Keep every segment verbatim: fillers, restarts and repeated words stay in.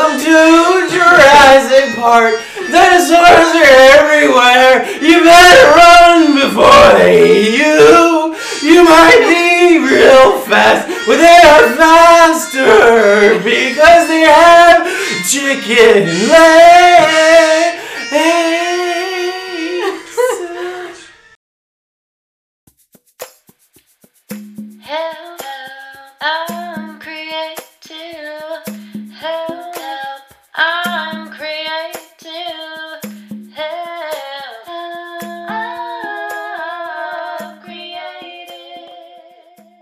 Welcome to Jurassic Park. Dinosaurs are everywhere. You better run before they eat you. You might be real fast, but they are faster because they have chicken legs. Help, I'm creative. Help, I'm creative. Help, I'm creative.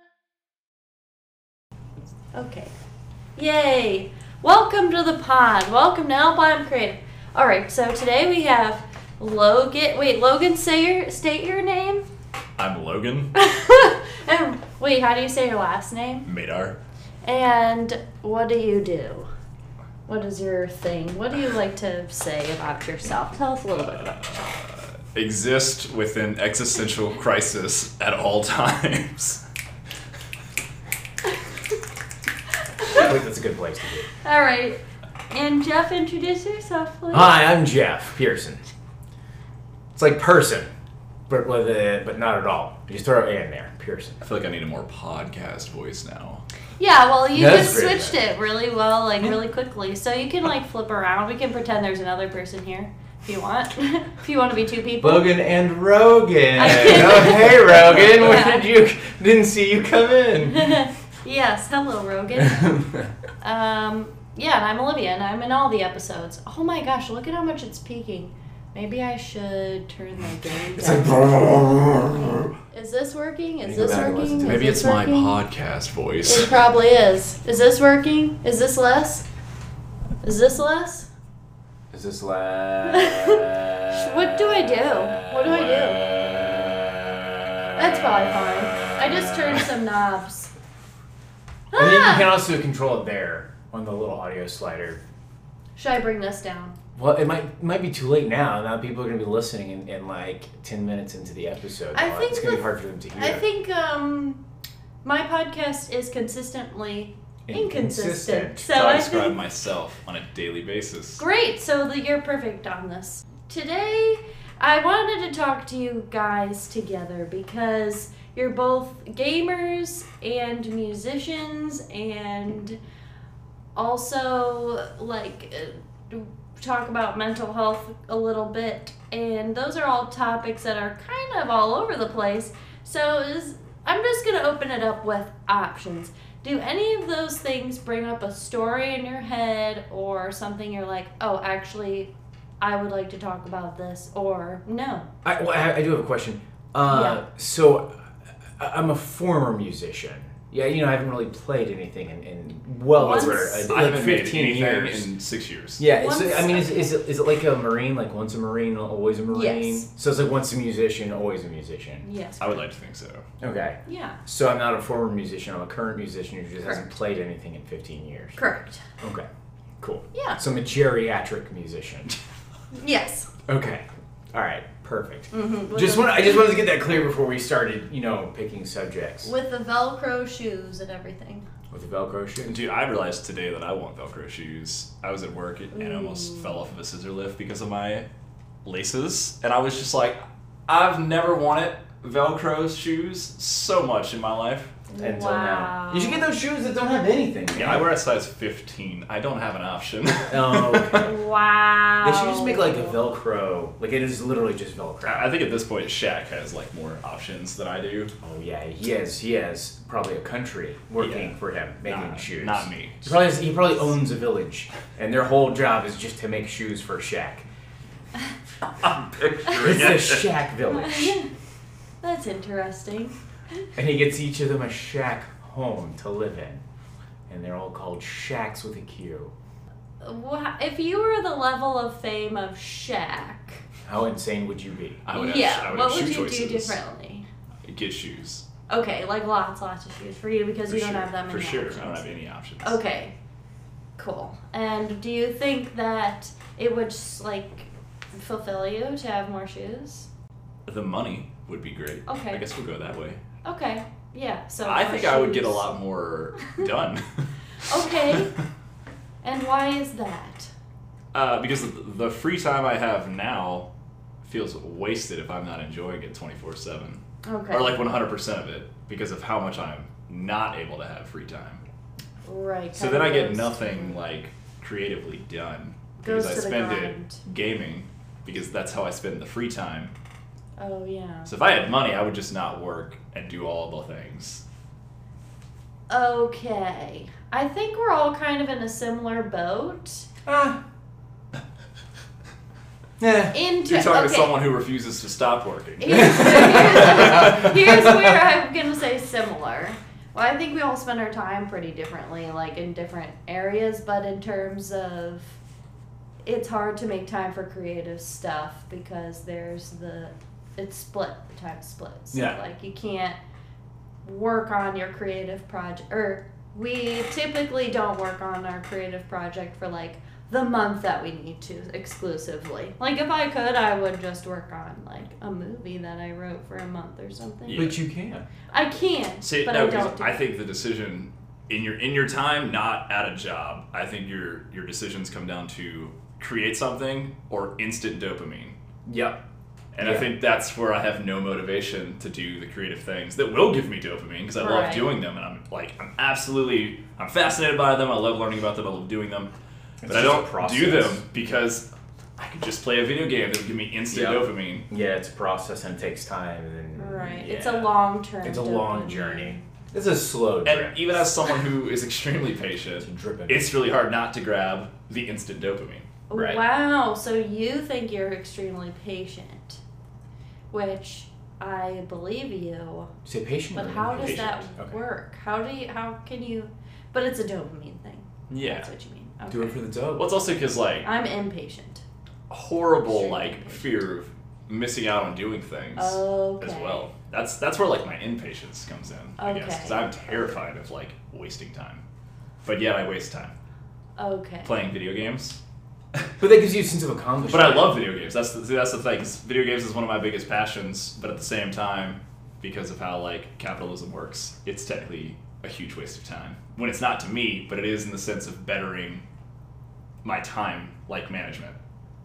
Okay. Yay! Welcome to the pod. Welcome to Help, I'm Creative. Alright, so today we have Logan. Wait, Logan, say your, state your name. I'm Logan. And wait, how do you say your last name? Madar. And what do you do? What is your thing? What do you like to say about yourself? Tell us a little bit about yourself. Uh, exist within existential crisis at all times. I think that's a good place to be. All right. And Jeff, introduce yourself, please. Hi, I'm Jeff Pearson. It's like person, but with a, but not at all. You just throw A in there, Pearson. I feel like I need a more podcast voice now. Yeah, well, you That's just great, switched man. it really well, like really quickly. So you can like flip around. We can pretend there's another person here if you want. If you want to be two people. Logan and Rogan. I can- Oh, hey, Rogan. Where did you? Didn't see you come in. Yes, hello, Rogan. Um, yeah, and I'm Olivia, and I'm in all the episodes. Oh my gosh, look at how much it's peaking. Maybe I should turn the gain It's like. down. Is this working? Is Can you go this back and listen working? to Is Maybe this it's my working? podcast voice. It probably is. Is this working? Is this less? Is this less? Is this last? What do I do? What do I do? That's probably fine. I just turned some knobs. And then you Ah! can also control it there on the little audio slider. Should I bring this down? Well, it might it might be too late now. Now people are going to be listening in, in like ten minutes into the episode. I Now, think it's going to the- be hard for them to hear. I think um, my podcast is consistently inconsistent. So So I I describe think myself on a daily basis. great. So that you're perfect on this. Today, I wanted to talk to you guys together because you're both gamers and musicians and also like uh, talk about mental health a little bit, and those are all topics that are kind of all over the place. So is I'm just gonna open it up with options. Do any of those things bring up a story in your head or something you're like, oh, actually, I would like to talk about this, or no? I, well, I, I do have a question. Uh, Yeah. So, I, I'm a former musician. Yeah, you know, I haven't really played anything in, in well Once- over uh, I like haven't made fifteen anything years. in six years. Yeah, Once- so, I mean, is, is, it, is it like a Marine, like once a Marine, always a Marine? Yes. So it's like once a musician, always a musician. Yes. I would like to think so. Okay. Yeah. So I'm not a former musician, I'm a current musician who just hasn't Correct. played anything in fifteen years. Correct. Okay, cool. Yeah. So I'm a geriatric musician. Yes. Okay, all right, perfect. Mm-hmm. Just want I just wanted to get that clear before we started, you know, picking subjects. With the Velcro shoes and everything. With the Velcro shoe? Dude, I realized today that I want Velcro shoes. I was at work and I almost fell off of a scissor lift because of my laces. And I was just like, I've never wanted Velcro shoes so much in my life. Until Wow. now. You should get those shoes that don't have anything. Yeah, I wear a size fifteen. I don't have an option. Oh, okay. Wow. They should just make like a Velcro. Like it is literally just Velcro. I think at this point, Shaq has like more options than I do. Oh yeah, he has. He has probably a country working Yeah. for him making Nah, shoes. Not me. He probably, has, he probably owns a village, and their whole job is just to make shoes for Shaq. I'm picturing It's it. the Shaq village, That's interesting. and he gets each of them a shack home to live in, and they're all called Shacks with a Q. Wha- If you were the level of fame of Shaq, How insane would you be? I would have, yeah, I would what have would shoe you choices. do differently? Get shoes. Okay, like lots, lots of shoes for you because For you don't sure. have that many For sure. options. I don't have any options. Okay, cool. And do you think that it would like fulfill you to have more shoes? The money would be great. Okay. I guess we'll go that way. Okay, yeah. So I more think I would get a shoes. lot more done. Okay. And And why is that? Uh, because the free time I have now feels wasted if I'm not enjoying it twenty-four seven. Okay. Or like one hundred percent of it because of how much I'm not able to have free time. Right. So then I get nothing like creatively done because Goes I to the spend grind. it gaming because that's how I spend the free time. Oh, yeah. So if I had money, I would just not work and do all the things. Okay. I think we're all kind of in a similar boat. Ah. Yeah. Into, You're talking okay. to someone who refuses to stop working. Here's, here's, here's where I'm going to say similar. Well, I think we all spend our time pretty differently, like in different areas, but in terms of it's hard to make time for creative stuff because there's the, it's split, the time splits. Yeah. Like you can't work on your creative project, or we typically don't work on our creative project for like the month that we need to exclusively. Like if I could, I would just work on like a movie that I wrote for a month or something. Yeah. But you can. I can, See, but no, I because don't. Do I it. think the decision in your in your time, not at a job. I think your your decisions come down to create something or instant dopamine. Yep. And Yeah. I think that's where I have no motivation to do the creative things that will give me dopamine because I love Right. doing them and I'm like I'm absolutely I'm fascinated by them. I love learning about them. I love doing them, It's but I just a don't process. do them because I could just play a video game that would give me instant Yep. dopamine. Yeah, it's a process and it takes time. And then, Right. yeah. It's a long term. It's a long journey. It's a slow And drip. even as someone who is extremely patient, It's a dripping. it's really hard not to grab the instant dopamine. Right. Wow. So you think you're extremely patient, which I believe you. Say patient. But or how does impatient? that Okay. work? How do you? How can you? But it's a dopamine thing. Yeah. That's what you mean. Okay. Do it for the dope. Well, it's also because like I'm impatient. horrible Extremely like impatient. fear of missing out on doing things Okay. as well. That's that's where like my impatience comes in, I guess, because Okay. I'm terrified of like wasting time. But yet I waste time Okay. playing video games. But that gives you a sense of accomplishment. But I love video games. That's the, see, that's the thing. 'Cause video games is one of my biggest passions. But at the same time, because of how like capitalism works, it's technically a huge waste of time. When it's not to me, but it is in the sense of bettering my time, like management.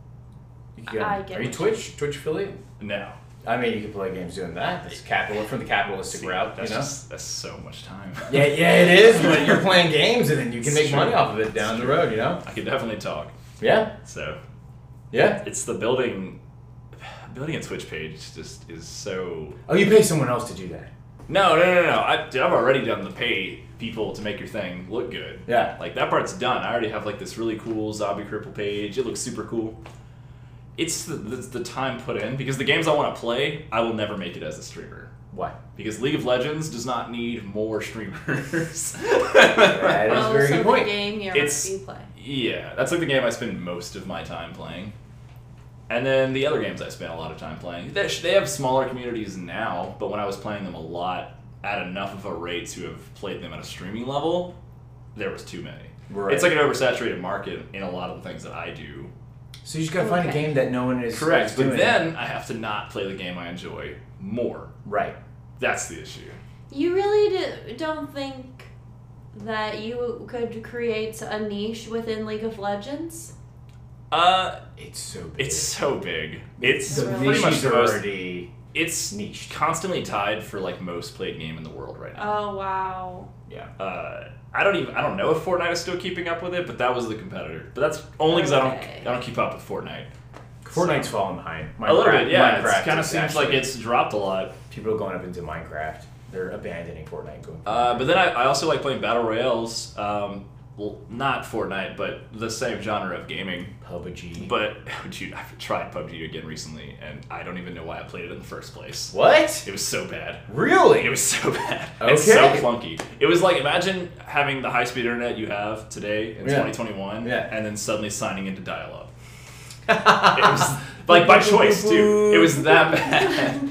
You can- I get Are you what Twitch? Twitch affiliate? No, I mean, you can play games doing that. It's capital from the capitalistic See, route. That's you know? just that's so much time. Yeah, yeah, it is. But you're playing games, and then you can It's make true. money off of it It's down the true. road. You know? I could definitely talk. Yeah, So yeah. it's the building. Building a Twitch page just is so. Oh, you pay someone else to do that. No, no, no, no. I, dude, I've already done the pay people to make your thing look good. Yeah. Like that part's done. I already have like this really cool zombie cripple page. It looks super cool. It's the, the, the time put in because the games I want to play, I will never make it as a streamer. Why? Because League of Legends does not need more streamers. That is Oh, a very so good point. the game you're, It's- you play. Yeah, that's like the game I spend most of my time playing. And then the other games I spent a lot of time playing. They they have smaller communities now, but when I was playing them a lot, at enough of a rate to have played them at a streaming level, there was too many. Right. It's like an oversaturated market in a lot of the things that I do. So you just gotta find a Okay. game that no one is Correct, is but doing. then I have to not play the game I enjoy more. Right. That's the issue. You really do, don't think that you could create a niche within League of Legends? Uh, It's so big. it's so big. It's the Really? pretty much niches the are most. already It's niched. constantly tied for like most played game in the world right now. Oh wow. Yeah. Uh, I don't even I don't know if Fortnite is still keeping up with it, but that was the competitor. But that's only because Okay. I don't I don't keep up with Fortnite. Fortnite's falling behind. a little Minecraft- bit, yeah. Minecraft It kind of is seems like actually- it's dropped a lot. people are going up into Minecraft. They're abandoning Fortnite and going. Uh, but then I, I also like playing battle royales. Um, well, not Fortnite, but the same genre of gaming. P U B G. But dude, I've tried P U B G again recently, and I don't even know why I played it in the first place. What? It was so bad. Really? It was so bad. It's so Okay. clunky. It was like imagine having the high speed internet you have today in Yeah. twenty twenty-one, Yeah. and then suddenly signing into dial-up. It was like by choice too. It was that bad.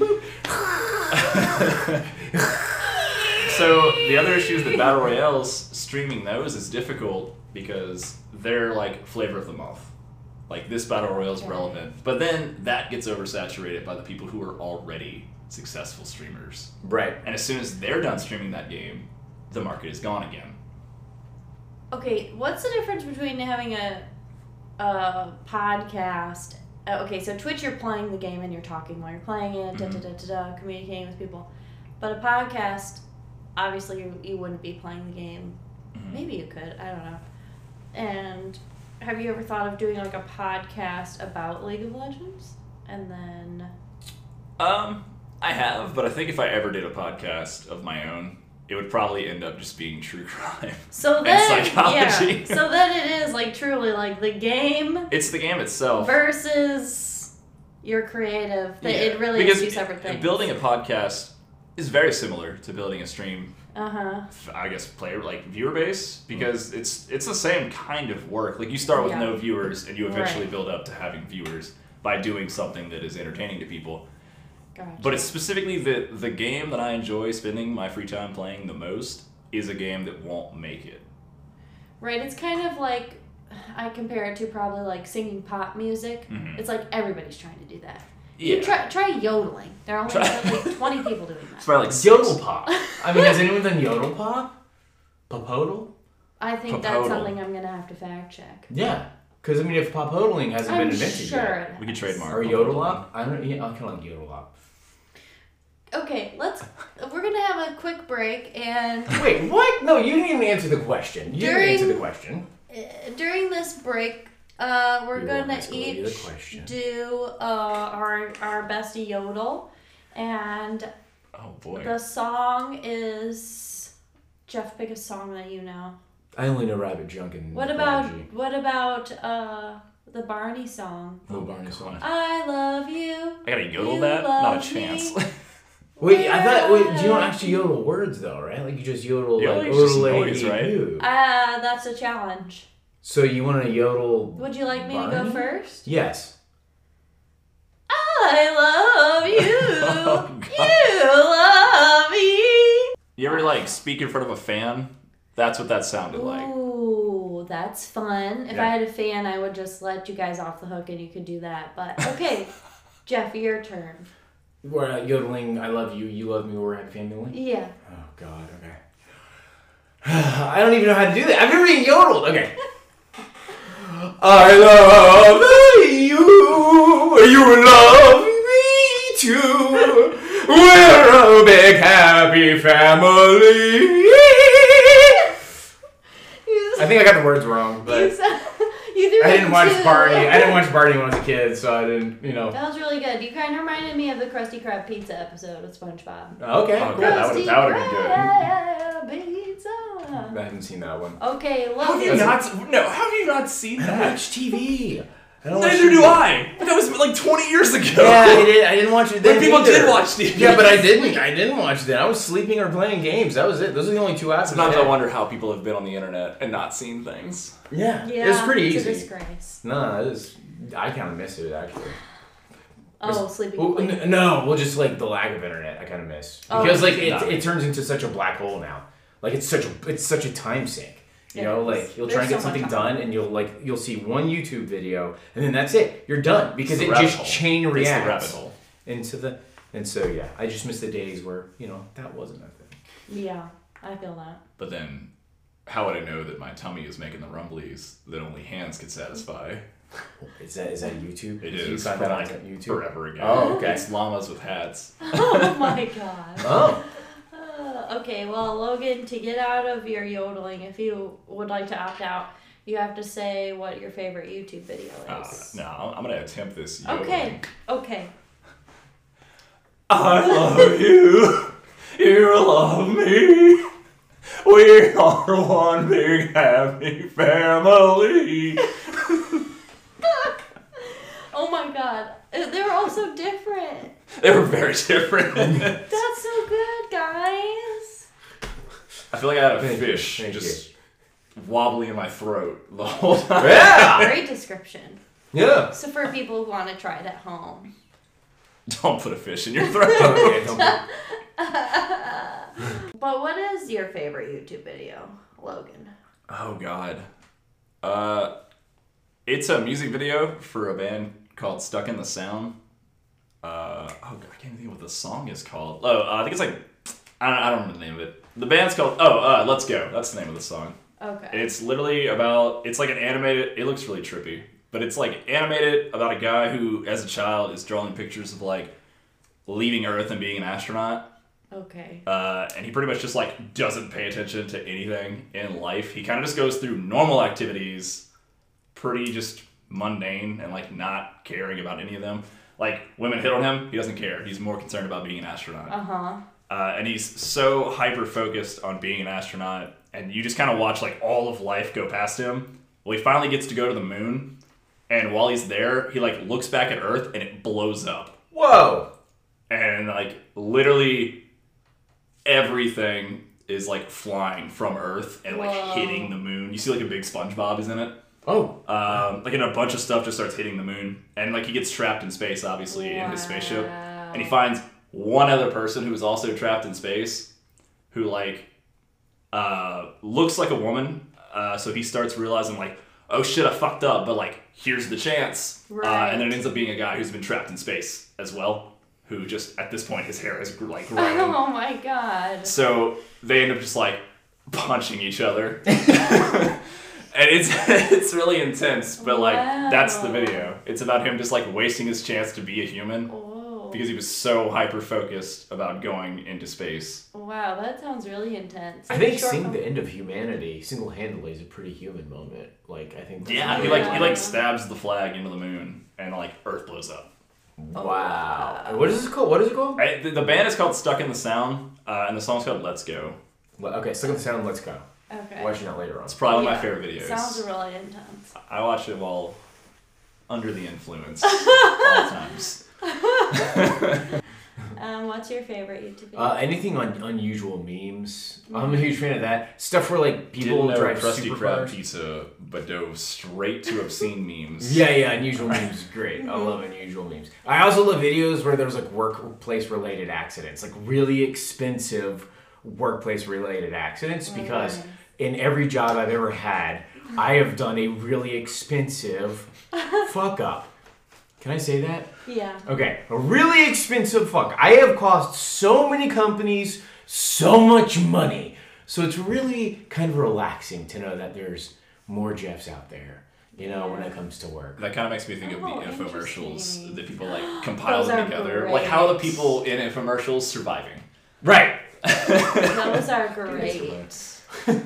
So the other issue is that battle royales streaming those is difficult because they're like flavor of the month. Like this battle royale is Okay. relevant, but then that gets oversaturated by the people who are already successful streamers. Right. And as soon as they're done streaming that game, the market is gone again. Okay, what's the difference between having a a podcast? Uh, okay, so Twitch, you're playing the game and you're talking while you're playing it, da, da, da, da, da, communicating with people. But a podcast, obviously, you, you wouldn't be playing the game. Mhm. Maybe you could. I don't know. And have you ever thought of doing like a podcast about League of Legends? And then... Um, I have, but I think if I ever did a podcast of my own, it would probably end up just being true crime. So and then, psychology. yeah. So then it is like truly like the game It's the game itself. versus your creative. That Yeah, It really because is two separate things. building a podcast is very similar to building a stream. Uh huh. I guess player like viewer base because it's it's the same kind of work. Like you start with Yeah. no viewers and you eventually Right. build up to having viewers by doing something that is entertaining to people. Gotcha. But it's specifically the the game that I enjoy spending my free time playing the most is a game that won't make it. Right. It's kind of like I compare it to probably like singing pop music. Mhm. It's like everybody's trying to do that. Yeah. You try try yodeling. There are only Try- like twenty people doing that. It's probably like Yodel six. pop. I mean, has anyone done yodel pop? Popodal? I think that's Popodal. something I'm gonna have to fact check. Yeah. Because, I mean, if popodling hasn't I'm been invented sure yet. it We could has. trademark. Or yodel up? I don't yeah, I kind of like yodel up. Okay, let's. We're gonna have a quick break, and Wait, what? No, you didn't even answer the question. You During- didn't answer the question. uh, during this break, uh, we're You gonna won't ask me the each question. do uh, our our best yodel, and Oh boy. the song is Jeff. Pick a song that you know. I only know Rabbit Junk and What about Prodigy. what about uh the Barney song? Oh, Barney song. I love you. I gotta yodel You that? Not a love chance. me. Wait, I thought wait, you don't actually yodel words though, right? Like you just yodel like Yodeling's just "Oodle noise, lady right? doo." Uh, that's a challenge. So you want to yodel? Would you like me to Barney? go first? Yes. I love you. Oh, God. You love me. You ever like speak in front of a fan? That's what that sounded like. Ooh, that's fun. If Yeah. I had a fan, I would just let you guys off the hook and you could do that. But okay, Jeff, your turn. We're uh, yodeling. I love you. You love me. We're happy family. Yeah. Oh God. Okay. I don't even know how to do that. I've never even yodeled. Okay. I love you. You love me too. We're a big happy family. I think I got the words wrong, You, but said, you threw I it didn't watch too. Barney. I didn't watch Barney when I was a kid, so I didn't, you know. That was really good. You kind of reminded me of the Krusty Krab pizza episode of SpongeBob. Okay, Oh, cool. good. That would've- that would've been Krusty Krab pizza. I haven't seen that one. Okay, How have you Logan. not? No, how have you not seen I don't that? watch T V. I don't watch Neither T V. do I. But that was like twenty years ago. Yeah, I did. I didn't watch it then When people either. did watch T V. Yeah, but I didn't. I didn't watch that. I was sleeping or playing games. That was it. Those are the only two hours. Sometimes I I had. wonder how people have been on the internet and not seen things. Yeah, Yeah, it was pretty it's easy. a disgrace. No, it was. I kind of miss it actually. Oh, sleeping. Well, Beauty. n- no, well, just like the lack of internet, I kind of miss Oh, because like it, no. it turns into such a black hole now. Like it's such a it's such a time sink. You It know, is. like you'll try There's and get so much something on. done, and you'll like you'll see one YouTube video, and then that's it. You're done because It's the it rabbit just hole. chain It's the reacts rabbit hole. into the. And so yeah, I just miss the days where you know that wasn't a thing. Yeah, I feel that. But then, how would I know that my tummy is making the rumblies that only hands could satisfy? Is that is that YouTube? It Did you is find from that on like YouTube? forever ago. Oh, okay. It's llamas with hats. Oh my god. Oh, Uh, okay, well, Logan, to get out of your yodeling, if you would like to opt out, you have to say what your favorite YouTube video Uh, is. no, I'm I'm gonna attempt this. Okay, yodeling. okay. I love you. You love me. We are one big happy family. Oh my god. Uh, They're all so different. They were very different. That's so good, guys. I feel like I had a Thank you, fish thank just wobbling in my throat the whole time. yeah, Great description. yeah. So for people who want to try it at home. Don't put a fish in your throat. Okay, don't be- But what is your favorite YouTube video, Logan? Oh God. Uh, it's a music video for a band called Stuck in the Sound. Uh, oh God, I can't even think what the song is called. Oh, uh, I think it's like I don't, I don't remember the name of it. The band's called Oh, uh, Let's Go. That's the name of the song. Okay. It's literally about, it's like an animated, it looks really trippy, but it's like animated about a guy who, as a child, is drawing pictures of like leaving Earth and being an astronaut. Okay. Uh, and he pretty much just like doesn't pay attention to anything in life. He kind of just goes through normal activities, pretty just mundane and like not caring about any of them. Like women hit on him, he doesn't care. He's more concerned about being an astronaut. Uh-huh. Uh, and he's so hyper focused on being an astronaut, and you just kind of watch like all of life go past him. Well, he finally gets to go to the moon, and while he's there, he like looks back at Earth and it blows up. Whoa! And like literally everything is like flying from Earth and like Whoa. hitting the moon. You see like a big SpongeBob is in it. Oh. Um, like, and a bunch of stuff just starts hitting the moon. And, like, he gets trapped in space, obviously, in his spaceship. Wow. And he finds one other person who is also trapped in space who, like, uh, looks like a woman. Uh, so he starts realizing, like, oh, shit, I fucked up. But, like, here's the chance. Right. Uh, and then it ends up being a guy who's been trapped in space as well. Who just, at this point, his hair is, like, growing. Oh, my God. So they end up just, like, punching each other. And it's it's really intense, but like Wow. that's the video. It's about him just like wasting his chance to be a human Whoa. because he was so hyper focused about going into space. Wow, that sounds really intense. I think Short seeing film- the end of humanity single-handedly is a pretty human moment. Like, I think... that's Yeah, he really- like he like stabs the flag into the moon and like Earth blows up. Wow. And what is this called? What is it called? I, the, the band is called Stuck in the Sound, uh, and the song's called Let's Go. Well, okay, Stuck in the Sound, let's go. Okay. Watching that later on. It's probably my Yeah. favorite videos. Sounds really intense. I watch it while under the influence all times. Um, what's your favorite YouTube video? Uh, anything on unusual memes. I'm a huge fan of that. Stuff where, like, people Didn't know drive Krusty super Krab cars. pizza, but dove straight to obscene memes. Yeah, yeah, unusual memes is great. I love unusual memes. I also love videos where there's like workplace related accidents, like really expensive workplace related accidents, because in every job I've ever had, I have done a really expensive fuck up. Can I say that? Yeah. Okay, a really expensive fuck. I have cost so many companies so much money. So it's really kind of relaxing to know that there's more Jeffs out there, you know, when it comes to work. That kind of makes me think Oh, of the infomercials interesting. that people like compile Those them are together. Like, how are the great. people in infomercials surviving? Right. Those are great.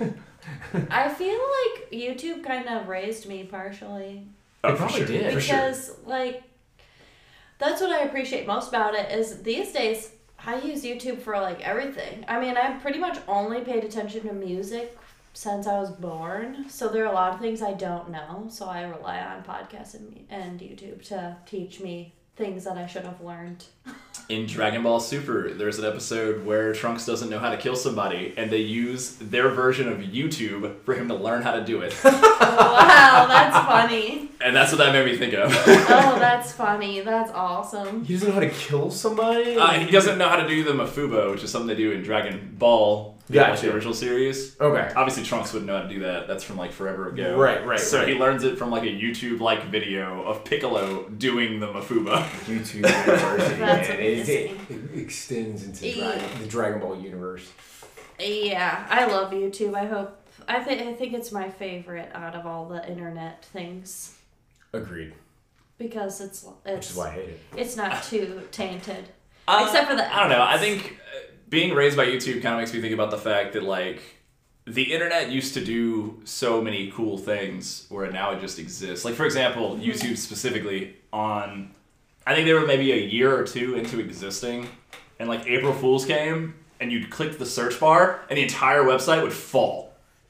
I feel like YouTube kind of raised me partially. Oh, It probably did. For sure. Because, like, that's what I appreciate most about it is these days I use YouTube for, like, everything. I mean, I've pretty much only paid attention to music since I was born. So there are a lot of things I don't know. So I rely on podcasts and, and YouTube to teach me things that I should have learned. In Dragon Ball Super, there's an episode where Trunks doesn't know how to kill somebody, and they use their version of YouTube for him to learn how to do it. Wow, that's funny. And that's what that made me think of. Oh, that's funny. That's awesome. He doesn't know how to kill somebody? Uh, he doesn't know how to do the Mafubo, which is something they do in Dragon Ball, the, like, Gotcha. the original series. Okay. Obviously, Trunks wouldn't know how to do that. That's from like forever ago. Right, right, So right. he learns it from like a YouTube-like video of Piccolo doing the Mafuba. YouTube University, That's man. It, it, amazing. it extends into Yeah. Dragon, the Dragon Ball universe. Yeah, I love YouTube. I hope. I think. I think it's my favorite out of all the internet things Agreed. because it's Which it's is why I hate it. it's not too tainted. Uh, Except for the I don't know. I ads. think uh, being raised by YouTube kind of makes me think about the fact that like the internet used to do so many cool things where now it just exists. Like for example, Mm-hmm. YouTube specifically on I think they were maybe a year or two into existing and like April Fools came and you'd click the search bar and the entire website would fall.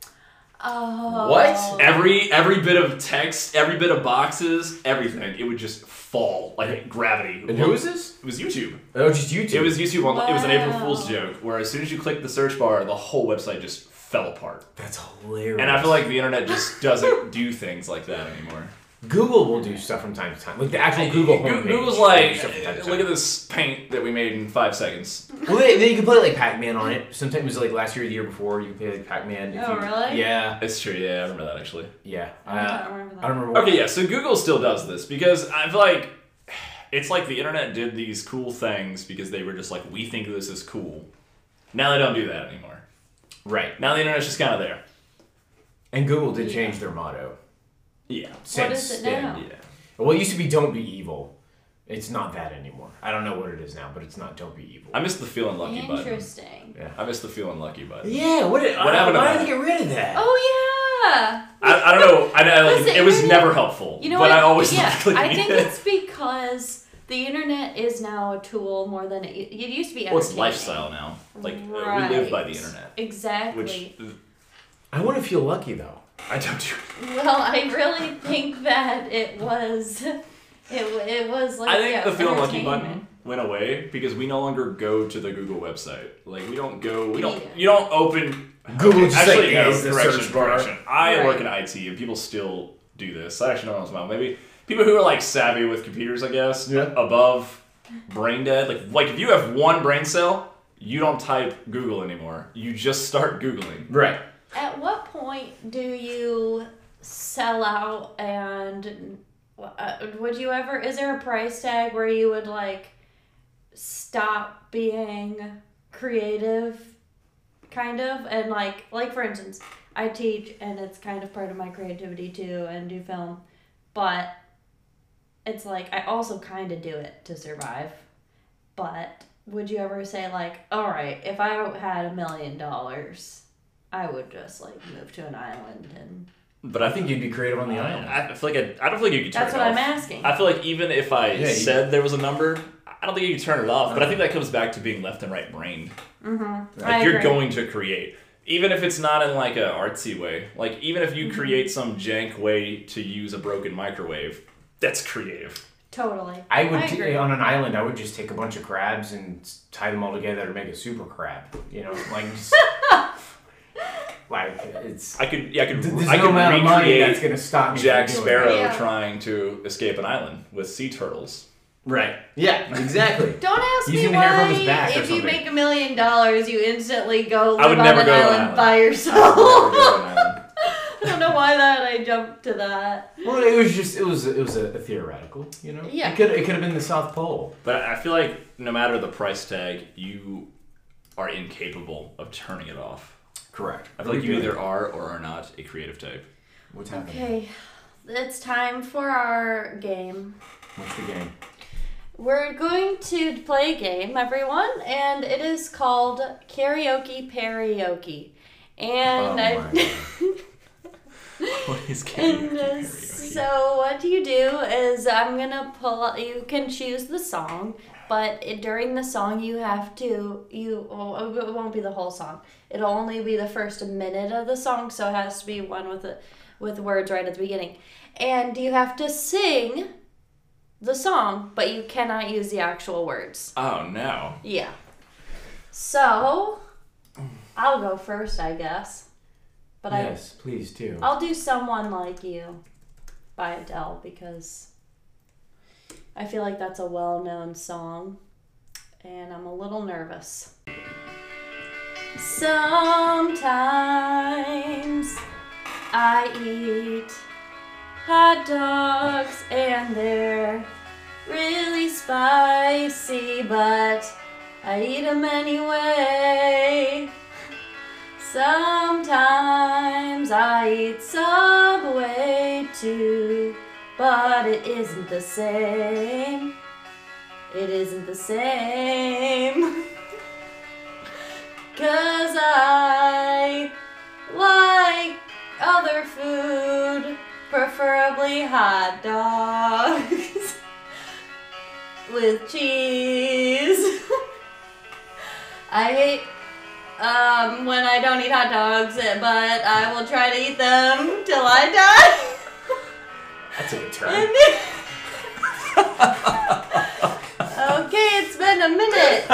Oh. What? Every every bit of text, every bit of boxes, everything, it would just fall like gravity. And who was this? It was YouTube. Oh, just YouTube. It was YouTube. On, It was an April Wow. Fool's joke where as soon as you clicked the search bar, the whole website just fell apart. That's hilarious. And I feel like the internet just doesn't do things like that anymore. Google will do stuff from time to time. Like the actual Google Goo- homepage. Google's will do like, stuff from time to look time. at this paint that we made in five seconds. Well, they, they, you can play like Pac-Man on it. Sometimes it was like last year or the year before. You can play like Pac-Man. if Oh, you, really? Yeah. It's true. Yeah, I remember that actually. Yeah. I Uh, don't remember that. I don't remember. What, Okay, yeah. So Google still does this because I feel like it's like the internet did these cool things because they were just like, we think this is cool. Now they don't do that anymore. Right. Now the internet's just kind of there. And Google did Yeah. change their motto. Yeah. Since What is it then. now? Yeah. Well, it used to be "Don't be evil." It's not that anymore. I don't know what it is now, but it's not "Don't be evil." I missed the feeling lucky button. Interesting. Yeah. I missed the feeling lucky button. Yeah. What? Did, What happened to Why that? did they get rid of that? Oh yeah. I, I don't know. I, I like Listen, it was internet- never helpful. You know but what? I always yeah, loved clicking I think it. it's because the internet is now a tool more than it, it used to be. Well, it's entertaining. lifestyle now. Like uh, Right. we live by the internet. Exactly. Which I want to feel lucky though. I don't do. Well, I really think that it was, it, it was like I think yeah, the feeling lucky entertainment. button went away because we no longer go to the Google website. Like we don't go. We don't. Yeah. You don't open. Google just actually like, no, is the correction, search bar. correction. I Right. work in I T and people still do this. I actually don't know about maybe people who are like savvy with computers. I guess. Yeah. Above brain dead. Like like if you have one brain cell, you don't type Google anymore. You just start Googling. Right. At what point do you sell out and uh, would you ever, is there a price tag where you would like stop being creative kind of and like like for instance I teach and it's kind of part of my creativity too and do film, but it's like I also kind of do it to survive. But would you ever say like, all right, if I had a million dollars I would just like move to an island and. But I think you'd be creative on the island. I feel like I, I don't feel like you could turn That's it what off. I'm asking. I feel like even if I Yeah, you- said there was a number, I don't think you could turn it off. But I think that comes back to being left and right brained. Mm-hmm. Like I you're agree. going to create, even if it's not in like a artsy way. Like even if you Mm-hmm. create some jank way to use a broken microwave, that's creative. Totally. I would I t- agree. on an island. I would just take a bunch of crabs and s- tie them all together to make a super crab. You know, like just, like it's. I could, yeah, I could, th- There's I no could amount of money recreate that's gonna stop me. from Jack doing it. Sparrow Yeah. trying to escape an island with sea turtles. Right. Yeah. Exactly. Don't ask Using me the hair why from his back or if you something. make a million dollars you instantly go I live would on never an go to an island island. by I would yourself. never go to an island. I don't know why that I jumped to that. Well, it was just it was it was a, a theoretical. You know. Yeah. It could it could have been the South Pole. But I feel like no matter the price tag, you are incapable of turning it off. Correct. I feel like you either are or are not a creative type. What's happening? Okay, it's time for our game. What's the game? We're going to play a game, everyone, and it is called Karaoke Paraoke. And Oh I. my God. What is And karaoke? uh, karaoke? so what you do is I'm gonna pull out, you can choose the song, but it, during the song you have to, you, well, it won't be the whole song. It'll only be the first minute of the song, so it has to be one with the, with words right at the beginning. And you have to sing the song, but you cannot use the actual words. Oh no. Yeah. So, I'll go first, I guess. But I yes, please do. I'll do Someone Like You by Adele because I feel like that's a well-known song and I'm a little nervous. Sometimes I eat hot dogs and they're really spicy, but I eat them anyway. Sometimes I eat Subway too, but it isn't the same. It isn't the same. Cause I like other food, preferably hot dogs with cheese. I hate Um, when I don't eat hot dogs, but I will try to eat them till I die. That's a good turn. And then- okay, it's been a minute.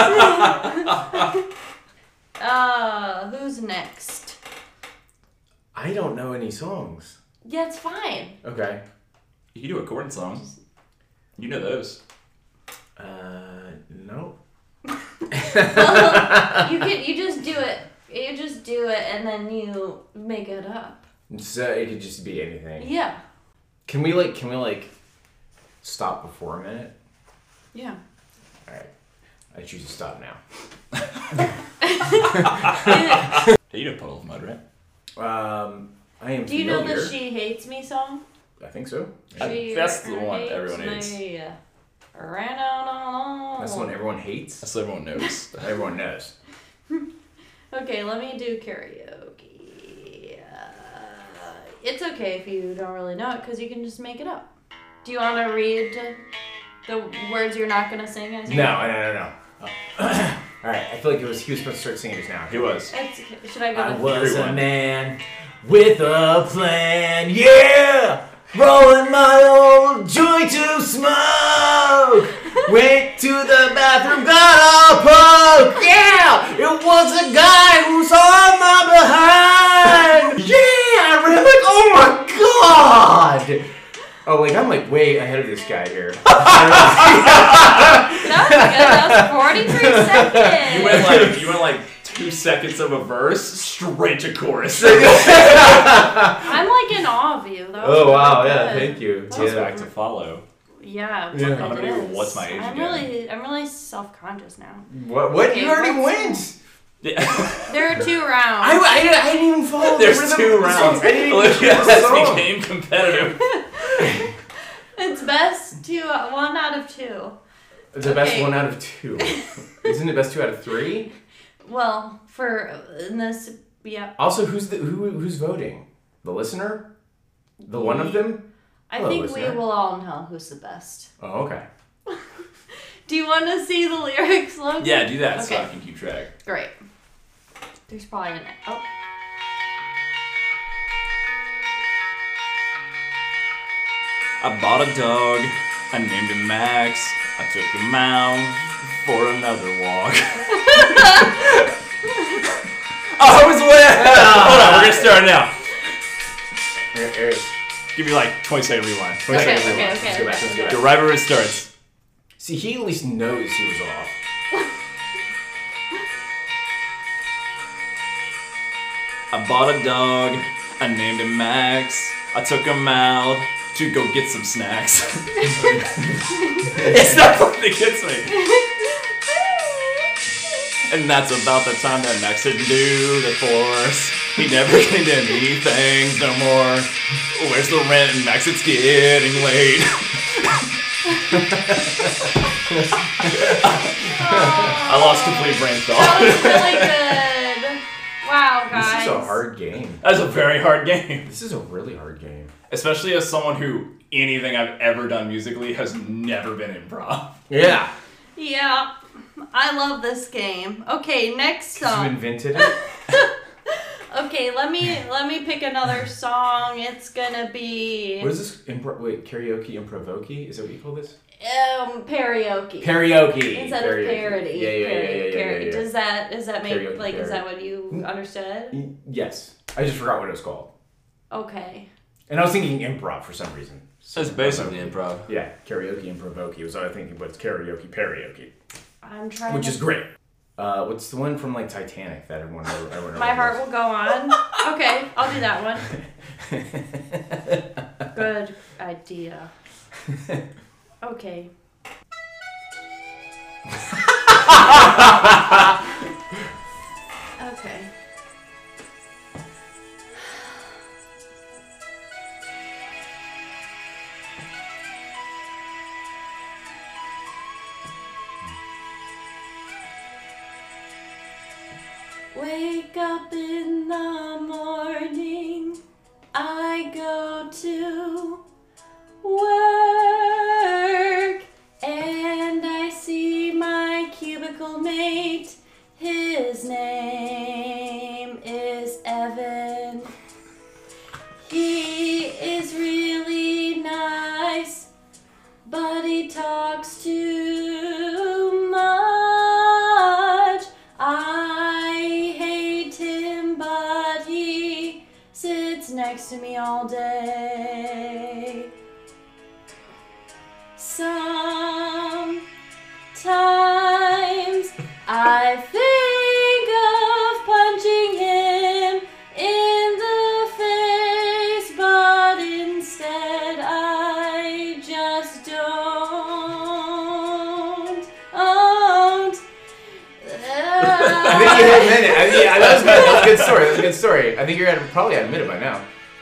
uh, who's next? I don't know any songs. Yeah, it's fine. Okay. You can do a Gordon song. You know those. Uh, no. Well, you can. You just do it. You just do it, and then you make it up. So it could just be anything. Yeah. Can we like? Can we like? Stop before a minute. Yeah. All right. I choose to stop now. Hey, you know Puddle of Mud, right? Um, I am Do you know familiar. the She Hates Me song? I think so. I- She that's the one hates everyone hates. me. Ran out on That's the one everyone hates. That's what everyone knows. Everyone knows. Okay, let me do karaoke. Uh, it's okay if you don't really know it because you can just make it up. Do you want to read the words you're not going to sing? As No, no, no, no. All right, I feel like it was he was supposed to start singing just now. He was. It's, should I go I with was a Everyone. man with a plan, yeah! Rolling my old joint to smoke! Went to the bathroom, got a poke! Yeah! It was a guy who saw my behind! Yeah! I ran like, oh my god! Oh, like, I'm like way ahead of this guy here. That was good. That was forty-three seconds. You went like you went like two seconds of a verse straight to chorus. I'm like in awe of you. That was Oh, wow, really yeah, good. thank you. That It's was back to follow. Yeah, Yeah. it I'm gonna be, is. what's my age I'm again? really, I'm really self-conscious now. What? What? Okay, You already what's- went! Yeah. There are two rounds. I, I, I didn't even follow the There's rhythm two of the song. rounds. I didn't even Olivia hear the has song. became competitive. It's best two, uh, one out of two. It's the best Okay. one out of two. Isn't it best two out of three? Well, for in this, yeah, Also, who's the who who's voting? The listener? The one of them? I Hello, think listener. we will all know who's the best. Oh, okay. Do you want to see the lyrics, Logan? Yeah, do that so Okay. I can keep track. Great. There's probably an oh. I bought a dog. I named him Max. I took him out for another walk. Oh, I was way ahead. Hold on, we're gonna start now. Here, here. Give me like twenty second rewind. twenty Okay, second okay, rewind. okay, Let's go back, okay. let's go back. Go right where it starts. See, he at least knows he was off. I bought a dog. I named him Max. I took him out to go get some snacks. It's not what that gets me. And that's about the time that Max didn't do the force. He never came to anything no more. Where's the rent? And Max, it's getting late. I lost complete brain That thought. was really good. Wow, guys. This is a hard game. That's a very hard game. This is a really hard game. Especially as someone who anything I've ever done musically has never been improv. Yeah. Yeah, I love this game. Okay, next You song. invented it. Okay, let me let me pick another song. It's gonna be What is this? Impro- wait, karaoke improvoki? Is that what you call this? um karaoke. Karaoke. Instead Karaoke. of parody. Yeah, yeah, yeah, Parody, yeah, yeah, parody. yeah, yeah. Does that does that make Karaoke, like is that parody. what you understood? Y- Yes. I just forgot what it was called. Okay. And I was thinking improv for some reason. That's basically improv. Yeah, karaoke improvoki was what I was thinking, but it's karaoke karaoke, I'm trying which to is great. Uh, what's the one from like Titanic that everyone everyone My heart will go on. Okay, I'll do that one. will. Good idea. Okay. Okay. Wake up in the morning, I go to work, and I see my cubicle mate. His name is Evan. He is really nice, but he talks too much. I hate him, but he sits next to me all day. Sometimes I think of punching him in the face, but instead I just don't. don't. I think you had a minute. I mean, yeah, that was good. That was a good story. That was a good story. I think you're at probably at a minute by now.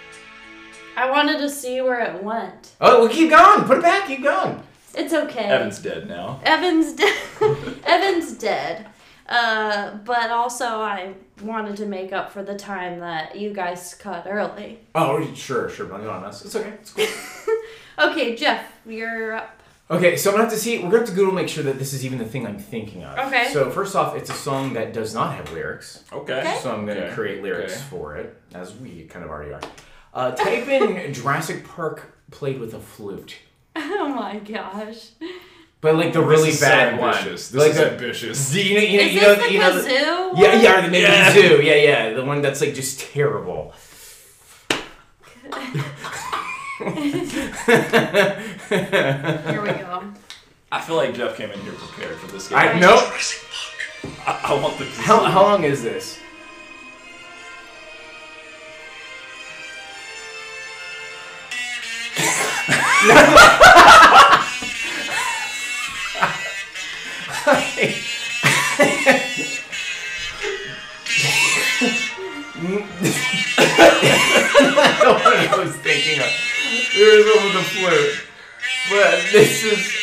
I wanted to see where it went. Oh, well, keep going. Put it back. Keep going. It's okay. Evan's dead now. Evan's dead. Evan's dead. Uh, but also I wanted to make up for the time that you guys cut early. Oh, sure, sure. Blame it on us. It's okay. It's cool. Okay, Jeff, you're up. Okay, so I'm gonna have to see. We're gonna have to Google make sure that this is even the thing I'm thinking of. Okay. So first off, it's a song that does not have lyrics. Okay. Okay. So I'm gonna Okay. create lyrics Okay. for it, as we kind of already are. Uh, type in Jurassic Park played with a flute, Oh my gosh. but like the This really is so bad one. ambitious. This like is the, ambitious. Do you know, you know, Is you this know, the you know, kazoo one? yeah, yeah, the maybe Yeah. zoo, yeah, yeah, the one that's like just terrible. Here we go. I feel like Jeff came in here prepared for this game. I nope. I, I want the. How how long is this? Not the one I was thinking of. There was one with the flute. But this is.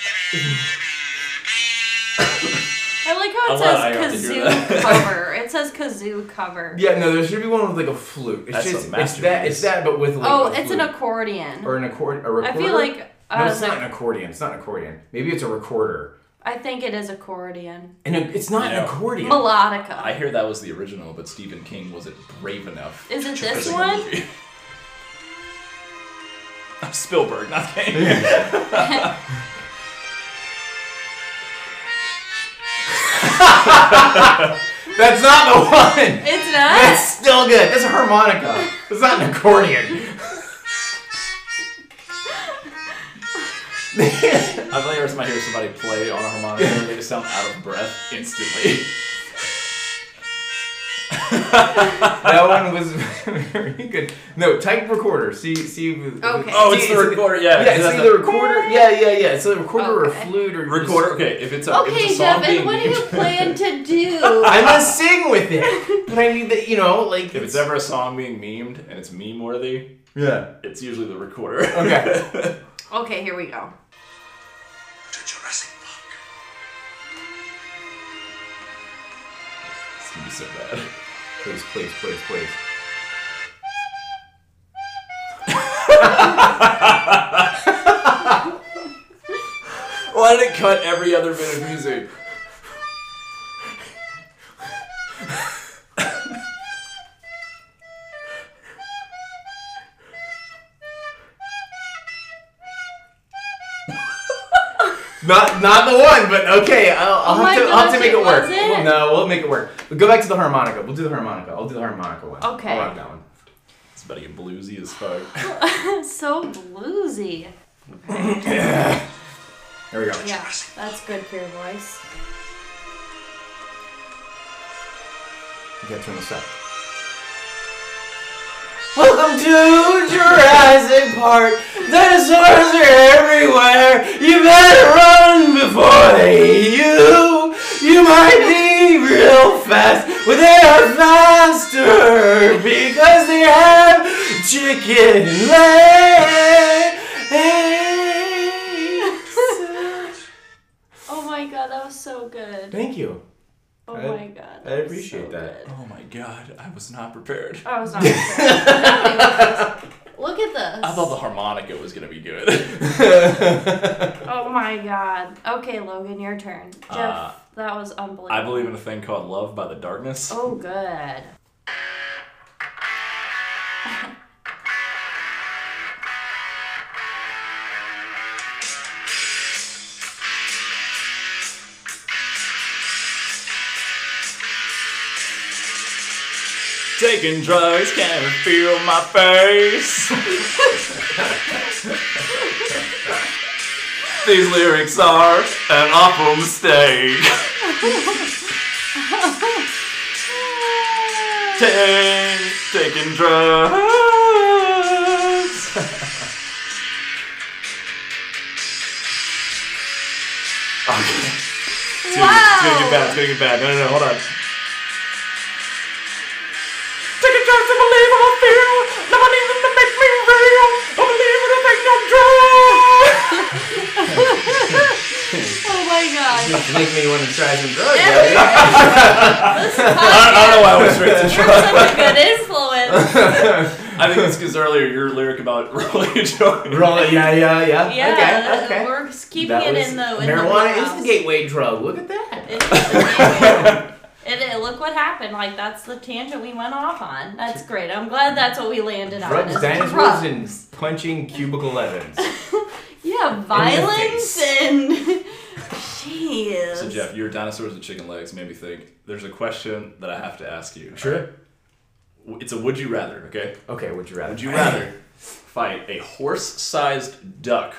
I like how I it love- I have to says hear kazoo that. cover. It says kazoo cover. Yeah, no, there should be one with like a flute. It's That's a just it's that masterpiece. it's that but with like Oh, a it's flute. an accordion. or an accord a recorder. I feel like uh, no, it's the- not an accordion. It's not an accordion. Maybe it's a recorder. I think it is accordion. And a, it's not You an know, accordion. Melodica. I hear that was the original, but Stephen King wasn't brave enough. Is it to this make a one? movie. Spielberg, not King. That's not the one. It's not? That's still good. That's a harmonica. It's not an accordion. I feel like every time I hear somebody play on a harmonica, they just sound out of breath instantly. That one was very good. No, type recorder. See, see. if- Okay. Oh, see, it's the recorder, yeah. Yeah, because it's that's either the- recorder. Yeah, yeah, yeah. It's a recorder or a Okay. flute or just- Recorder, okay, if it's a, if Okay, it's a song Devin, being what do you named- plan to do? I'm gonna sing with it, but I need the, you know, like. If it's ever a song being memed and it's meme worthy, Yeah. it's usually the recorder. Okay. Okay, here we go. To Jurassic Park. It's gonna be so bad. Please, please, please, please. Why did it cut every other bit of music? Not, not the one, but okay. I'll, I'll Oh have my to, I'll have to gosh, make it it work. wasn't? Well, no, we'll make it work. But go back to the harmonica. We'll do the harmonica. I'll do the harmonica one. Okay. I'll rock that one. It's about to get bluesy as fuck. So bluesy. There we go. Yeah, that's good for your voice. You gotta turn this up. Welcome to Jurassic Park. Dinosaurs are everywhere. You better run before they eat you. You might be real fast, but they are faster because they have chicken legs. Oh my god, that was so good. Thank you. Oh I- my god. I that was appreciate so that. good. Oh my god, I was not prepared. I was not prepared. Look at this. I thought the harmonica was gonna be good. Oh my god. Okay, Logan, your turn. Jeff, Uh, that was unbelievable. I believe in a thing called Love by the Darkness. Oh, good. Taking drugs, can't feel my face. These lyrics are an awful mistake. Take, taking drugs. Okay. It's gonna, get, it's gonna get bad, it's gonna get bad. No, no, no, hold on. Taking drugs to believe I feel. Nobody even to make me real. my gosh. Just make me want to try some drugs. Every- buddy. This I, I don't know why I went straight to You're drugs. such a good influence. I think it's because earlier your lyric about rolling a joint. Roll it, yeah, yeah, yeah. Yeah, okay, okay. we're keeping That it was- in the in marijuana the is the gateway drug. Look at that. It is the gateway. It, it, look what happened. Like, that's the tangent we went off on. That's great. I'm glad that's what we landed on. Drugs, is dinosaurs, drugs. and punching cubicle Evans. Yeah, violence face. and... Jeez. So Jeff, your dinosaurs and chicken legs made me think. There's a question that I have to ask you. Sure. It's a would you rather, okay? Okay, would you rather? Would you rather fight a horse-sized duck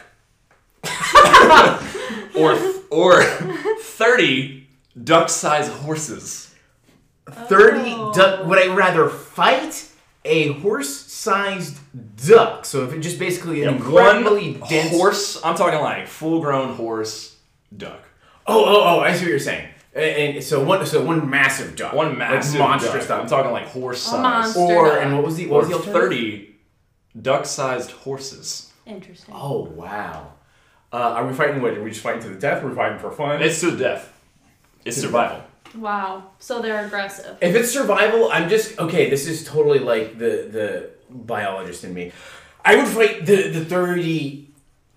or or thirty duck-sized horses? thirty Oh. duck. Would I rather fight a horse-sized duck? So if it just basically an incredibly One dense horse. I'm talking like full-grown horse duck. Oh, oh, oh! I see what you're saying. And, and so one, so one massive duck, One like massive monstrous duck. duck. I'm talking like horse size. monster. Or duck. and what was the Or what was the alternative? thirty duck-sized horses. Interesting. Oh wow! Uh, are we fighting? What? Are we just fighting to the death? Or are we fighting for fun? It's to the death. It's survival. Wow. So they're aggressive. If it's survival, I'm just okay. This is totally like the the biologist in me. I would fight the the thirty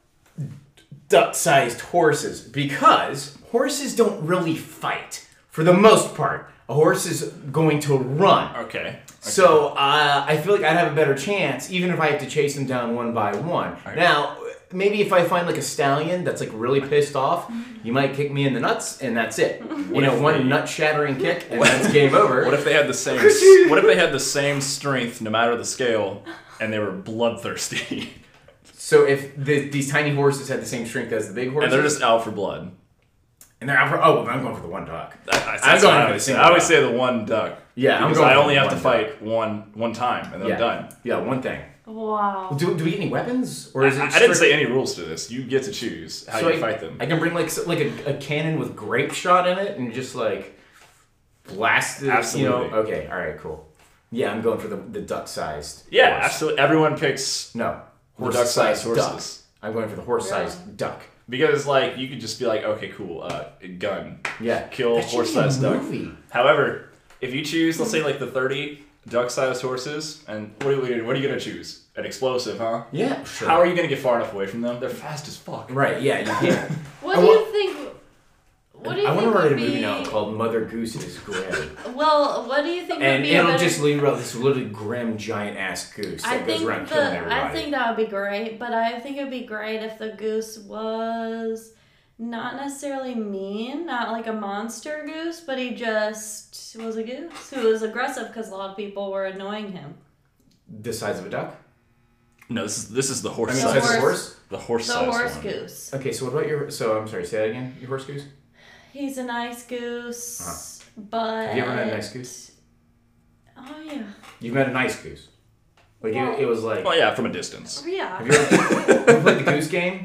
duck-sized horses because horses don't really fight for the most part. A horse is going to run. Okay. okay. So uh, I feel like I'd have a better chance, even if I have to chase them down one by one. Right. Now, maybe if I find like a stallion that's like really pissed off, you might kick me in the nuts, and that's it. You know, if one they- nut-shattering kick, and that's game over. What if they had the same? What if they had the same strength no matter the scale, and they were bloodthirsty, So if the, these tiny horses had the same strength as the big horses, and they're just out for blood? and they're out for, oh, well, I'm going for the one duck. That, that's I'm what going I for always the say. single I always duck. say the one duck. Yeah, I'm because going I for only the have to one fight one one time, and then Yeah, I'm done. yeah, one thing. Wow. Do, do we get any weapons, or is it? I, I didn't say strict- any rules to this. You get to choose how So you I, fight them. I can bring like s- like a, a cannon with grape shot in it, and just like blast it. Absolutely. You know? Okay. All right. Cool. Yeah, I'm going for the the duck-sized. yeah, horse. absolutely. Everyone picks No, the horse-sized duck-sized duck. horses. I'm going for the horse-sized Really? duck. Because like you could just be like, okay, cool, uh, gun, Yeah, kill That should be a horse-sized duck. movie. However, if you choose, let's say like the thirty duck-sized horses, and what are you what are you gonna choose? An explosive, huh? Yeah, sure. How are you gonna get far enough away from them? They're fast as fuck. Right. Yeah, you can't. What I do wa- you think? What do you I think want to write would a be? movie now called Mother Goose is Grim, Well, what do you think and would be a it'll better? just lead around this literally grim giant ass goose that I goes think around killing the everybody. I think that would be great, but I think it would be great if the goose was not necessarily mean, not like a monster goose, but he just was a goose who was aggressive because a lot of people were annoying him. The size of a duck. No, this is this is the I horse mean, The the size. size of a horse. horse. The horse The size horse one. goose. Okay, so what about your? So I'm sorry. Say that again. Your horse goose. He's a nice goose, Uh-huh. but Have you ever met a nice goose? Oh yeah, You've met a nice goose. Like Well- it, it was like. Well, yeah, from a distance. yeah. Have you ever you played the goose game?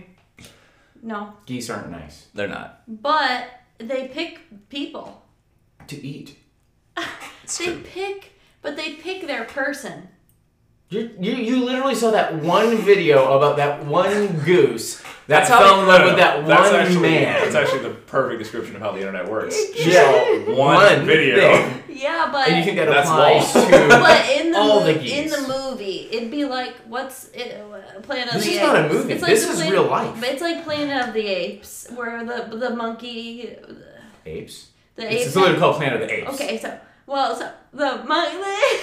No, Geese aren't nice They're not. but they pick people. to eat. It's They true. pick, but they pick their person. You, you you literally saw that one video about that one goose that That's how fell in love no, no, with that that's one actually, man. That's actually the perfect description of how the internet works. She Yeah. saw one, One video. thing. Yeah, but And you think that That's applies law. to but in the all mo- the in geese. the movie, it'd be like what's it, uh, Planet of This the is Apes. not a movie. It's like This the is Planet- real life. It's like Planet of the Apes, where the the monkey, Apes. the It's, apes. it's literally called Planet of the Apes. Okay, so well, so the monkey.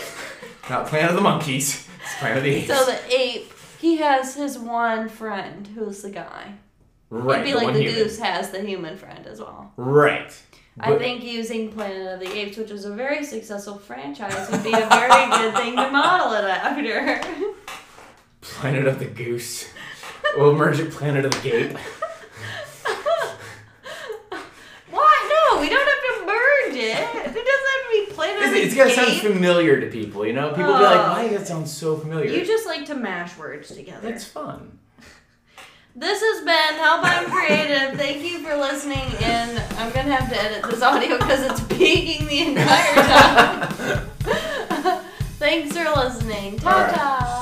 Not Planet of the Monkeys. It's Planet of the Apes. So the ape, he has his one friend who's the guy. right. It'd be the like one the human. goose has the human friend as well. Right. I But- think using Planet of the Apes, which is a very successful franchise, would be a very good thing to model it after. Planet of the Goose. We'll merge it Planet of the Gape. What? No, we don't have to merge it. It doesn't have to be Planet of the It's, it's gotta sound Apes. familiar to people, you know? People be like, Oh. why does that sound so familiar? You just like to mash words together. That's fun. This has been Help I'm Creative. Thank you for listening in. I'm going to have to edit this audio because it's peaking the entire time. Thanks for listening. Ta-ta.